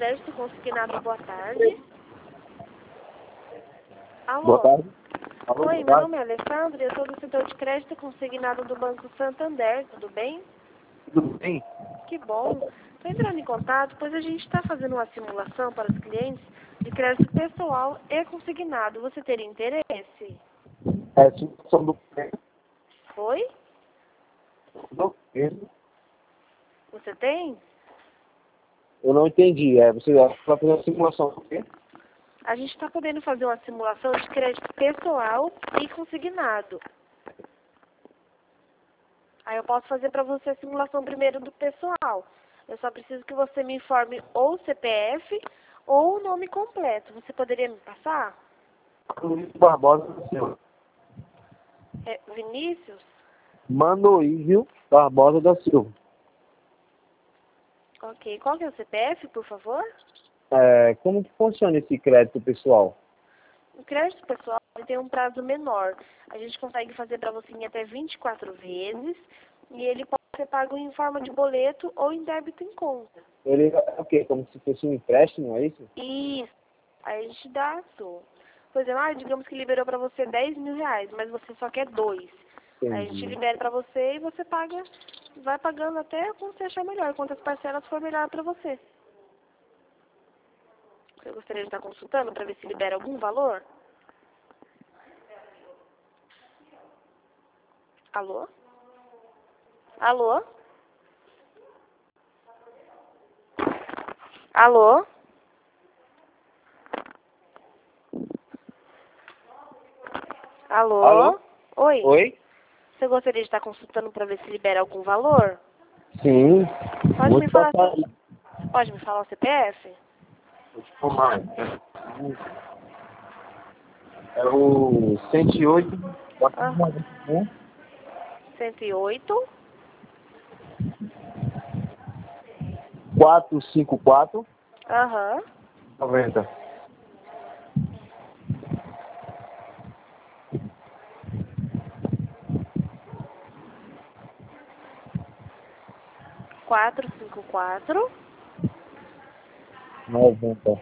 Crédito Consignado, boa tarde. Alô? Boa tarde. Alô, Oi, boa meu tarde. nome é Alessandra e eu sou do setor de crédito consignado do Banco Santander, tudo bem? Tudo bem? Que bom. Estou entrando em contato, pois a gente está fazendo uma simulação para os clientes de crédito pessoal e consignado. Você teria interesse? É, situação do Oi? preço. Você tem? Eu não entendi. Você vai fazer a simulação do quê? A gente está podendo fazer uma simulação de crédito pessoal e consignado. Aí eu posso fazer para você a simulação primeiro do pessoal. Eu só preciso que você me informe ou o CPF ou o nome completo. Você poderia me passar? Luiz Barbosa da Silva. É Vinícius? Manoísio Barbosa da Silva. Ok. Qual que é o CPF, por favor? Como que funciona esse crédito pessoal? O crédito pessoal ele tem um prazo menor. A gente consegue fazer para você em até 24 vezes e ele pode ser pago em forma de boleto ou em débito em conta. Ele é o quê? Como se fosse um empréstimo, é isso? Isso. Aí a gente dá tudo. Por exemplo, digamos que liberou para você 10 mil reais, mas você só quer 2. Aí a gente Entendi. libera para você e você paga, vai pagando até quando você achar melhor, quantas parcelas for melhor para você. Você gostaria de estar consultando para ver se libera algum valor? Alô? Alô? Alô? Alô? Alô? Oi? Oi? Você gostaria de estar consultando para ver se libera algum valor? Sim. Pode me Muito falar, bacana. pode me falar o CPF? Vou te falar. É o 108 Ah, 108? 454 Aham. 90. 454. 90.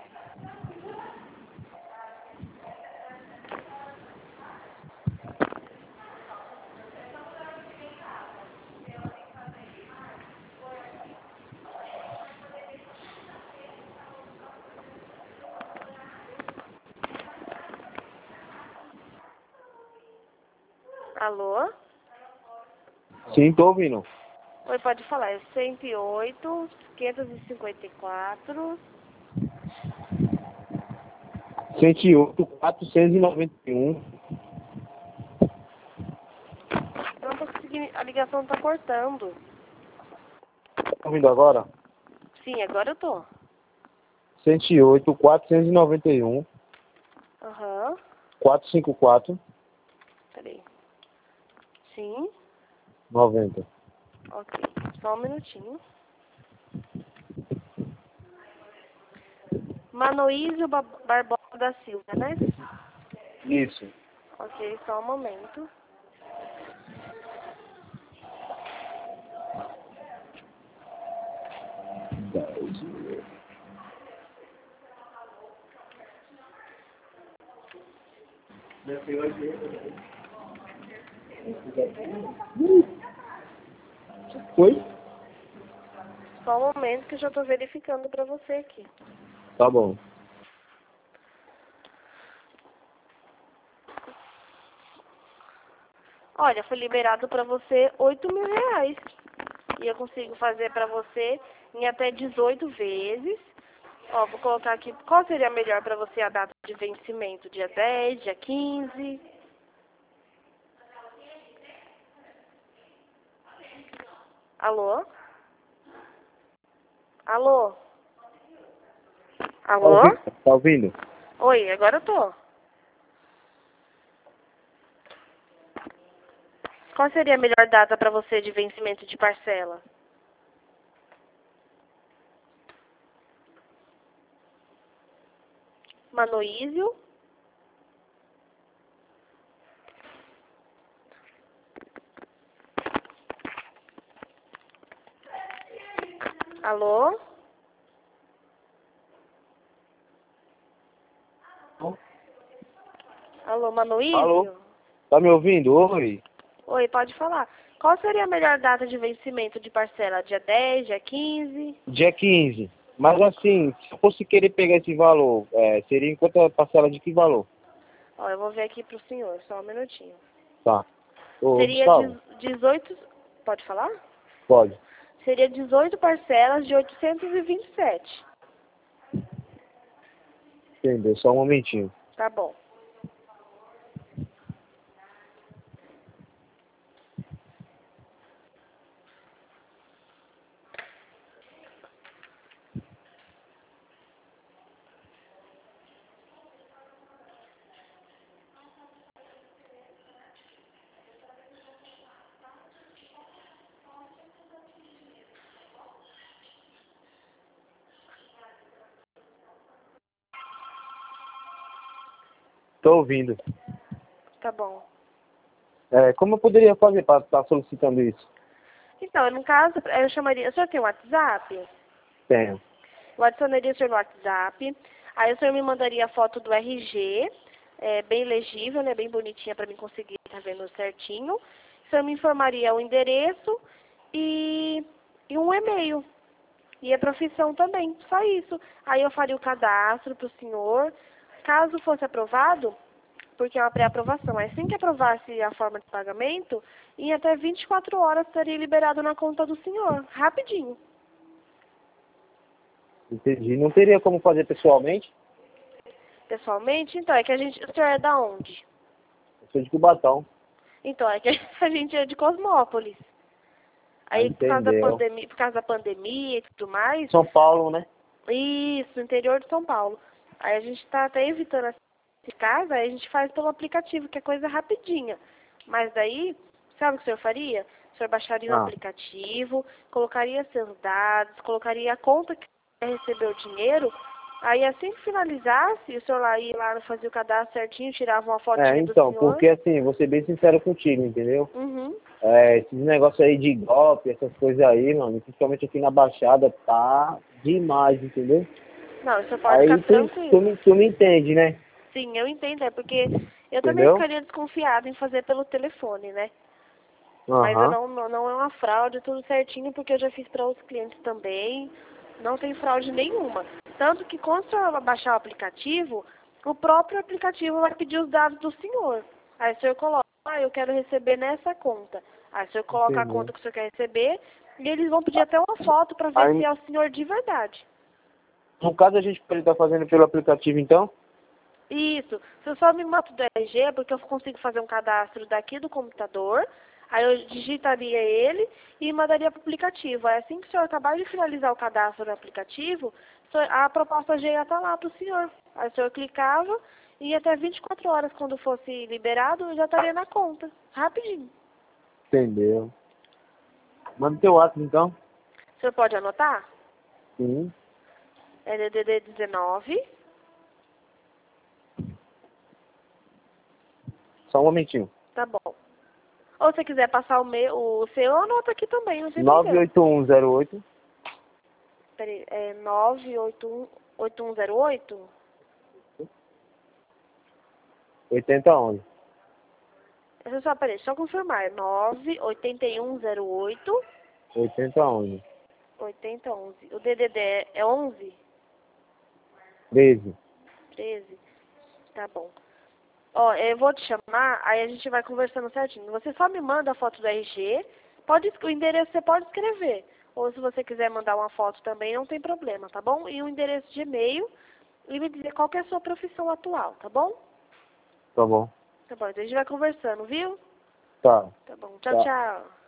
Alô? Sim, tô ouvindo. Oi, pode falar. É 108, 554. 108 491. Não tô conseguindo, a ligação tá cortando. Tá ouvindo agora? Sim, agora eu tô. 108 491 Aham. 454 Peraí. Sim. 90. Ok. Só um minutinho. Manoísio Barbosa da Silva, né? Isso. Ok, só um momento. Foi? Só um momento que eu já tô verificando pra você aqui. Tá bom. Olha, foi liberado pra você 8 mil reais. E eu consigo fazer pra você em até 18 vezes. Ó, vou colocar aqui, qual seria melhor pra você a data de vencimento? Dia 10, dia 15? Alô? Alô? Tá Alô? ouvindo? Tá ouvindo? Oi, agora eu tô. Qual seria a melhor data pra você de vencimento de parcela? Manoísio? Alô? Alô, Manoísio? Alô? Tá me ouvindo? Oi. Oi, pode falar. Qual seria a melhor data de vencimento de parcela? Dia 10, dia 15? Dia 15. Mas assim, se eu fosse querer pegar esse valor, seria em quanto parcela de que valor? Ó, eu vou ver aqui pro senhor, só um minutinho. Tá. Ô, Seria Gustavo, 18... Pode falar? pode. Seria 18 parcelas de 827. Entendeu? Só um momentinho. Tá bom. Tô ouvindo. Tá bom. Como eu poderia fazer para estar solicitando isso? Então, no caso, eu chamaria... O senhor tem WhatsApp? Tenho. Eu adicionaria o senhor no WhatsApp. Aí o senhor me mandaria a foto do RG, bem legível, né? Bem bonitinha para mim conseguir estar vendo certinho. O senhor me informaria o endereço e um e-mail. E a profissão também, só isso. Aí eu faria o cadastro para o senhor. Caso fosse aprovado, porque é uma pré-aprovação, assim que aprovasse a forma de pagamento, em até 24 horas estaria liberado na conta do senhor, rapidinho. Entendi. Não teria como fazer pessoalmente? Pessoalmente, então, é que a gente... O senhor é da onde? Eu sou de Cubatão. Então, é que a gente é de Cosmópolis. Ah, Aí, entendeu. por causa da pandemia e tudo mais, São Paulo, né? isso, interior de São Paulo. Aí a gente tá até evitando esse caso, aí a gente faz pelo aplicativo, que é coisa rapidinha. Mas daí, sabe o que o senhor faria? O senhor baixaria o Ah, aplicativo, colocaria seus dados, colocaria a conta que você recebeu o dinheiro, aí assim que finalizasse, o senhor lá ia lá fazer o cadastro certinho, tirava uma fotinha do então, senhor. porque assim, vou ser bem sincero contigo, entendeu? Uhum. Esses negócios aí de golpe, essas coisas aí, mano, principalmente aqui na Baixada, tá demais, entendeu? Não, o senhor pode ficar Aí tranquilo. tu me entende, né? Sim, eu entendo, é porque eu também Entendeu? ficaria desconfiada em fazer pelo telefone, né? Mas eu Aham. não é uma fraude, tudo certinho, porque eu já fiz para outros clientes também. Não tem fraude nenhuma. Tanto que quando o senhor baixar o aplicativo, o próprio aplicativo vai pedir os dados do senhor. Aí o senhor coloca, eu quero receber nessa conta. Aí o senhor coloca a Entendeu? conta que o senhor quer receber e eles vão pedir até uma foto para ver se Aí, é o senhor de verdade. no caso, a gente pode estar fazendo pelo aplicativo, então? Isso. Se eu só me mando do RG, porque eu consigo fazer um cadastro daqui do computador, aí eu digitaria ele e mandaria para o aplicativo. Aí assim que o senhor acabar de finalizar o cadastro no aplicativo, a proposta já ia estar lá para o senhor. Aí o senhor clicava e até 24 horas, quando fosse liberado, já estaria na conta. Rapidinho. Entendeu. Manda teu WhatsApp, então. O senhor pode anotar? Sim. É DDD 19. Só um momentinho. Tá bom. Ou se quiser passar o seu, anota aqui também, não tem problema. 98108 Peraí, é 9818108? 8011. Deixa eu só, peraí, só confirmar. É 98108 8011. 8011. O DDD é 11? 13. 13? Tá bom. Ó, eu vou te chamar, aí a gente vai conversando certinho. Você só me manda a foto do RG. O endereço você pode escrever. Ou se você quiser mandar uma foto também, não tem problema, tá bom? E o endereço de e-mail e me dizer qual que é a sua profissão atual, tá bom? Tá bom. Tá bom, então a gente vai conversando, viu? Tá. Tá bom. Tchau, Tá. tchau.